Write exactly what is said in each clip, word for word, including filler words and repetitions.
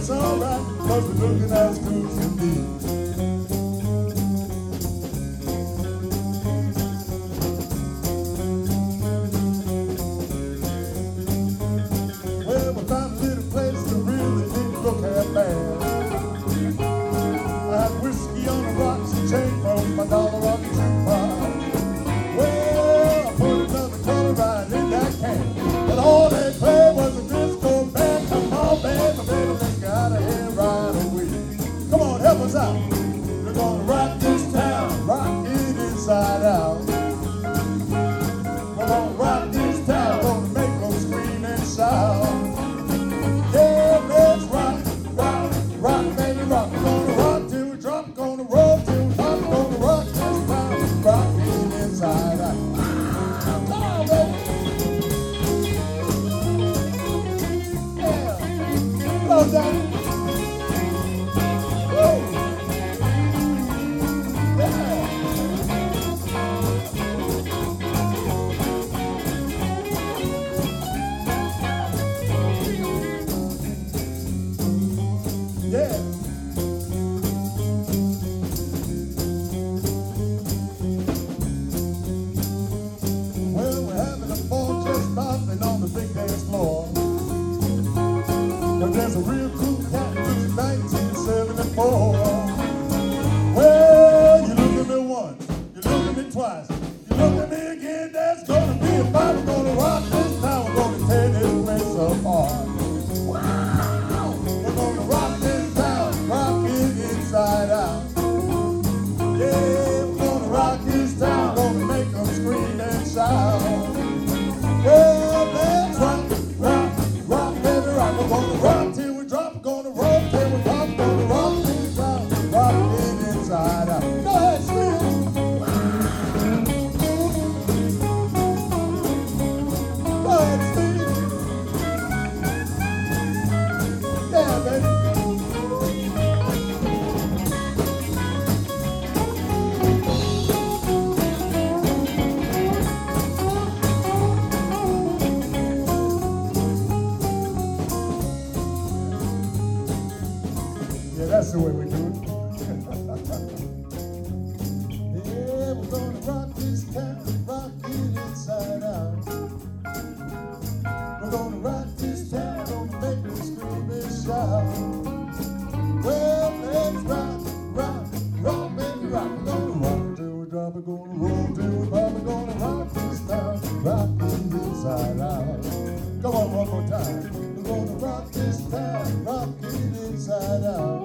it's alright, cause we're looking as good as can be. Well, we found a little place that really didn't look half bad. I had whiskey on the rocks and chain from my dollar rock jukebox. Well, I put another color right in that can, but all they played was a disco band. Come on, baby, baby, let's get out of here right away. Come on, help us out. We're gonna rock this town, rock it inside out. We're gonna rock this town, gonna make them scream and shout. Yeah, let's rock, rock, rock, baby, rock. We're gonna rock till we drop, gonna roll till we pop, gonna rock this town, rock it inside out. Come on, baby. Yeah. Hello, Daddy. Woo. Yeah. Yeah. Well, we're having a ball just stopping on the big dance floor. But there's a real cool cat who's nineteen seventy-four. Well, you look at me once, you look at me twice, you look at me again, there's gonna be a fight. We're gonna rock this town, we're gonna tear this place apart. Wow! We're gonna rock this town, rock it inside out. Yeah, we're gonna rock this town, gonna make them scream and shout. Well, let's rock, rock, rock, baby, rock. We're gonna rock till we drop, we're gonna roll till we pop, gonna rock this town, rock it inside out. Go ahead, Steve. Go ahead, Steve. Yeah, baby. Yeah, that's the way we do it. Yeah, we're gonna rock this town, rock it inside out. We're gonna rock this town, gonna make them scream and shout. Well, let's rock, rock, rock, baby, rock. We're gonna rock till we drop, we're gonna roll till we pop, we're gonna rock this town, rock it inside out. Come on, one more time. We're gonna rock this town, rock it inside out.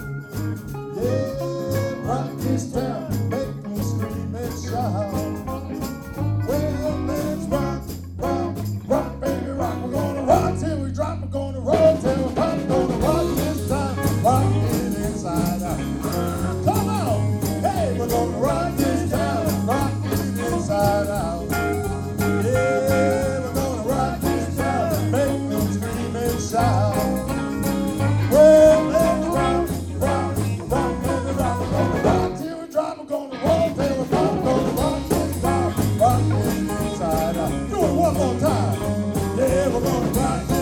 Yeah, rock this town, make them scream and shout. Well, let's rock, rock, rock, baby, rock. We're gonna rock till we drop, we're gonna roll till we pop, we're gonna rock this town, rock it inside out. Come on, hey, we're gonna rock this town, rock it inside out. Yeah, we're gonna rock this town, make them scream and shout. Well, let's rock, rock, rock, baby, rock. We're gonna rock till we drop, we're gonna roll till we pop, we're gonna rock this town, rock it inside out. Do it one more time. Yeah, we're gonna rock.